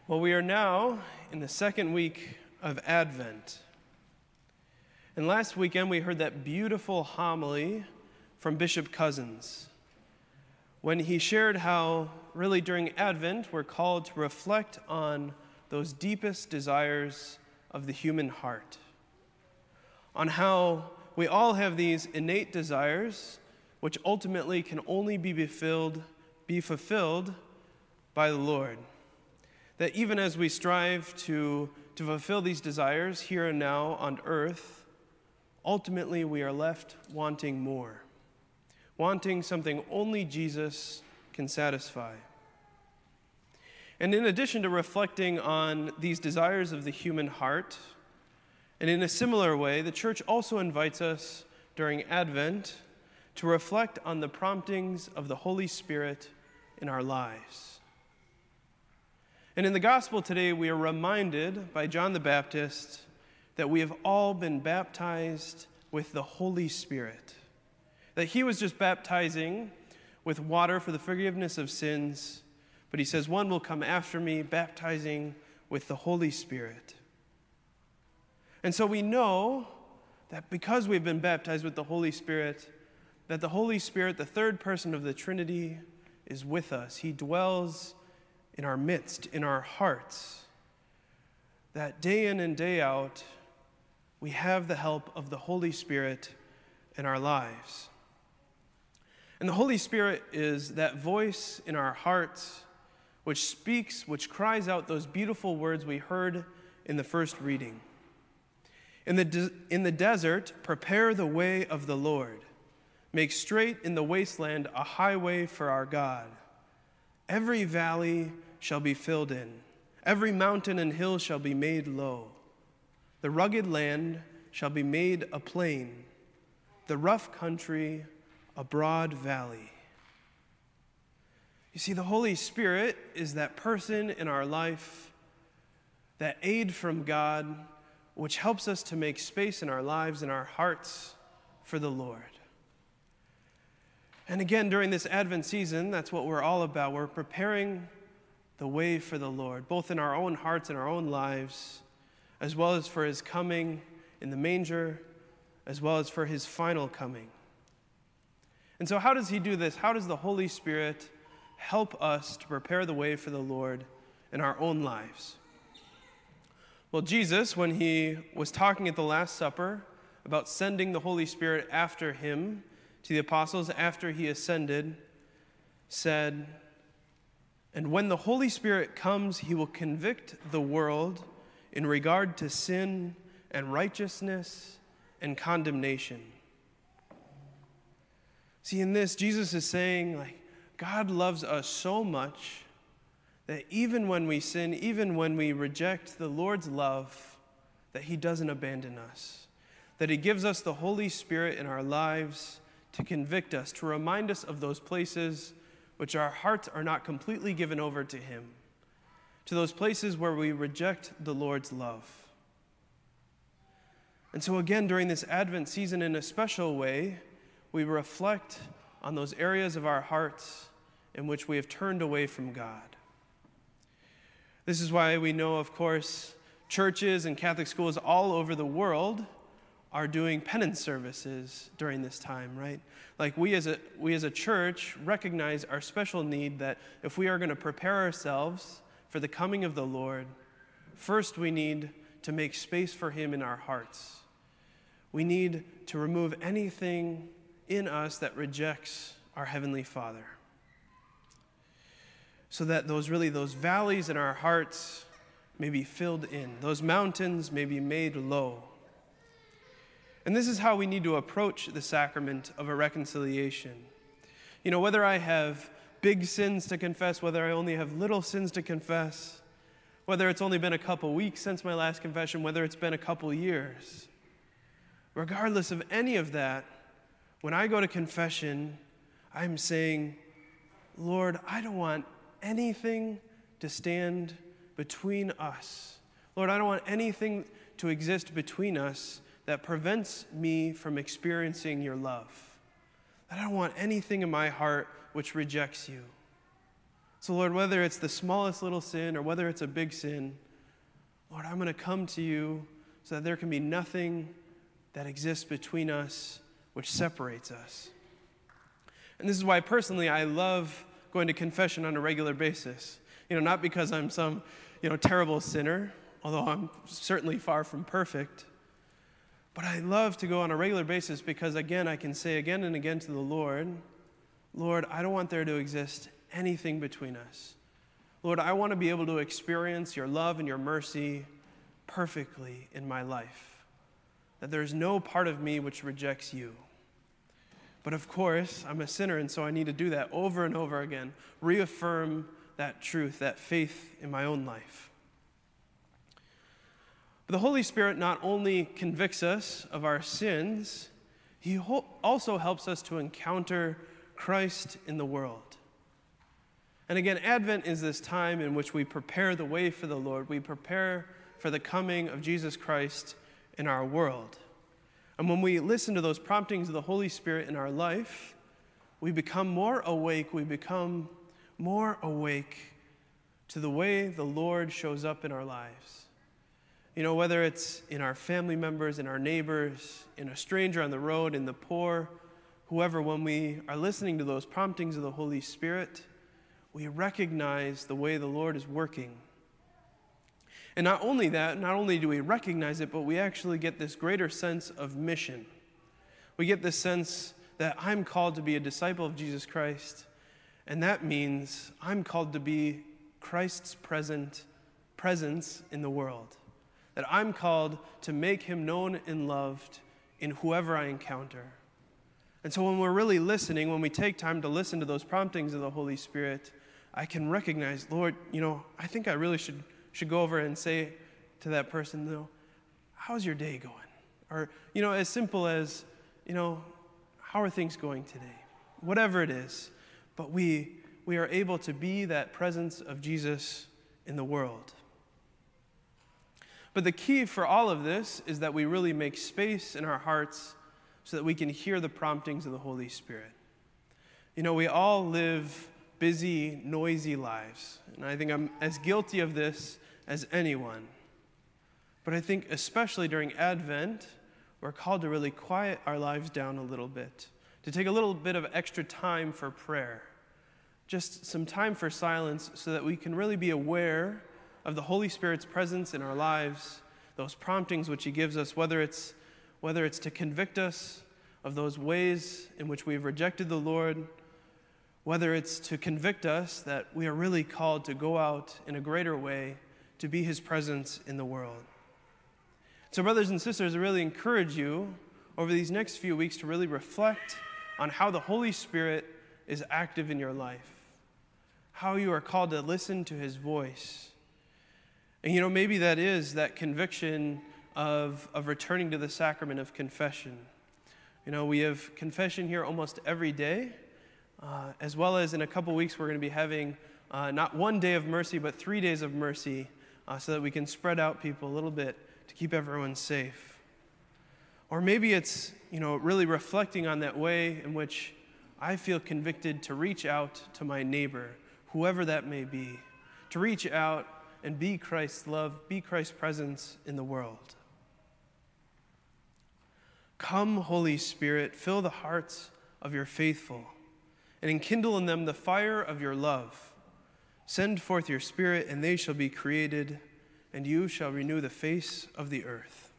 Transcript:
Well, we are now in the second week of Advent. And last weekend we heard that beautiful homily from Bishop Cousins when he shared how really during Advent we're called to reflect on those deepest desires of the human heart, on how we all have these innate desires which ultimately can only be fulfilled by the Lord. That even as we strive to fulfill these desires here and now on earth, ultimately we are left wanting more, wanting something only Jesus can satisfy. And in addition to reflecting on these desires of the human heart, and in a similar way, the church also invites us during Advent to reflect on the promptings of the Holy Spirit in our lives. And in the gospel today, we are reminded by John the Baptist that we have all been baptized with the Holy Spirit. That he was just baptizing with water for the forgiveness of sins, but he says, one will come after me, baptizing with the Holy Spirit. And so we know that because we've been baptized with the Holy Spirit, that the Holy Spirit, the third person of the Trinity, is with us. He dwells in our midst, in our hearts, that day in and day out, we have the help of the Holy Spirit in our lives. And the Holy Spirit is that voice in our hearts which speaks, which cries out those beautiful words we heard in the first reading. In the desert, prepare the way of the Lord. Make straight in the wasteland a highway for our God. Every valley shall be filled in. Every mountain and hill shall be made low. The rugged land shall be made a plain. The rough country a broad valley. You see, the Holy Spirit is that person in our life, that aid from God, which helps us to make space in our lives and our hearts for the Lord. And again, during this Advent season, that's what we're all about. We're preparing the way for the Lord, both in our own hearts and our own lives, as well as for his coming in the manger, as well as for his final coming. And so how does he do this? How does the Holy Spirit help us to prepare the way for the Lord in our own lives? Well, Jesus, when he was talking at the Last Supper about sending the Holy Spirit after him to the apostles after he ascended, said, "And when the Holy Spirit comes, he will convict the world in regard to sin and righteousness and condemnation." See, in this, Jesus is saying, God loves us so much that even when we sin, even when we reject the Lord's love, that he doesn't abandon us, that he gives us the Holy Spirit in our lives to convict us, to remind us of those places which our hearts are not completely given over to him, to those places where we reject the Lord's love. And so again, during this Advent season, in a special way, we reflect on those areas of our hearts in which we have turned away from God. This is why we know, of course, churches and Catholic schools all over the world are doing penance services during this time, right? We as a church recognize our special need that if we are going to prepare ourselves for the coming of the Lord, first we need to make space for him in our hearts. We need to remove anything in us that rejects our Heavenly Father, so that those valleys in our hearts may be filled in, those mountains may be made low. And this is how we need to approach the sacrament of a reconciliation. Whether I have big sins to confess, whether I only have little sins to confess, whether it's only been a couple weeks since my last confession, whether it's been a couple years, regardless of any of that, when I go to confession, I'm saying, Lord, I don't want anything to stand between us. Lord, I don't want anything to exist between us that prevents me from experiencing your love. I don't want anything in my heart which rejects you. So Lord, whether it's the smallest little sin or whether it's a big sin, Lord, I'm going to come to you so that there can be nothing that exists between us which separates us. And this is why personally I love going to confession on a regular basis. Not because I'm some, terrible sinner, although I'm certainly far from perfect. But I love to go on a regular basis because, again, I can say again and again to the Lord, Lord, I don't want there to exist anything between us. Lord, I want to be able to experience your love and your mercy perfectly in my life. That there's no part of me which rejects you. But of course, I'm a sinner, and so I need to do that over and over again. Reaffirm that truth, that faith in my own life. But the Holy Spirit not only convicts us of our sins, he also helps us to encounter Christ in the world. And again, Advent is this time in which we prepare the way for the Lord. We prepare for the coming of Jesus Christ in our world. And when we listen to those promptings of the Holy Spirit in our life, we become more awake. We become more awake to the way the Lord shows up in our lives. Whether it's in our family members, in our neighbors, in a stranger on the road, in the poor, whoever, when we are listening to those promptings of the Holy Spirit, we recognize the way the Lord is working. And not only that, not only do we recognize it, but we actually get this greater sense of mission. We get this sense that I'm called to be a disciple of Jesus Christ, and that means I'm called to be Christ's presence in the world. That I'm called to make him known and loved in whoever I encounter. And so when we're really listening, when we take time to listen to those promptings of the Holy Spirit, I can recognize, Lord, I think I really should go over and say to that person, how's your day going? Or, as simple as, how are things going today? Whatever it is. But we are able to be that presence of Jesus in the world. But the key for all of this is that we really make space in our hearts so that we can hear the promptings of the Holy Spirit. We all live busy, noisy lives. And I think I'm as guilty of this as anyone. But I think especially during Advent, we're called to really quiet our lives down a little bit, to take a little bit of extra time for prayer, just some time for silence so that we can really be aware of the Holy Spirit's presence in our lives, those promptings which he gives us, whether it's to convict us of those ways in which we've rejected the Lord, whether it's to convict us that we are really called to go out in a greater way to be his presence in the world. So brothers and sisters, I really encourage you over these next few weeks to really reflect on how the Holy Spirit is active in your life, how you are called to listen to his voice. And maybe that is that conviction of returning to the sacrament of confession. We have confession here almost every day, as well as in a couple weeks we're going to be having not one day of mercy, but 3 days of mercy, so that we can spread out people a little bit to keep everyone safe. Or maybe it's, really reflecting on that way in which I feel convicted to reach out to my neighbor, whoever that may be, to reach out and be Christ's love, be Christ's presence in the world. Come, Holy Spirit, fill the hearts of your faithful, and enkindle in them the fire of your love. Send forth your Spirit, and they shall be created, and you shall renew the face of the earth.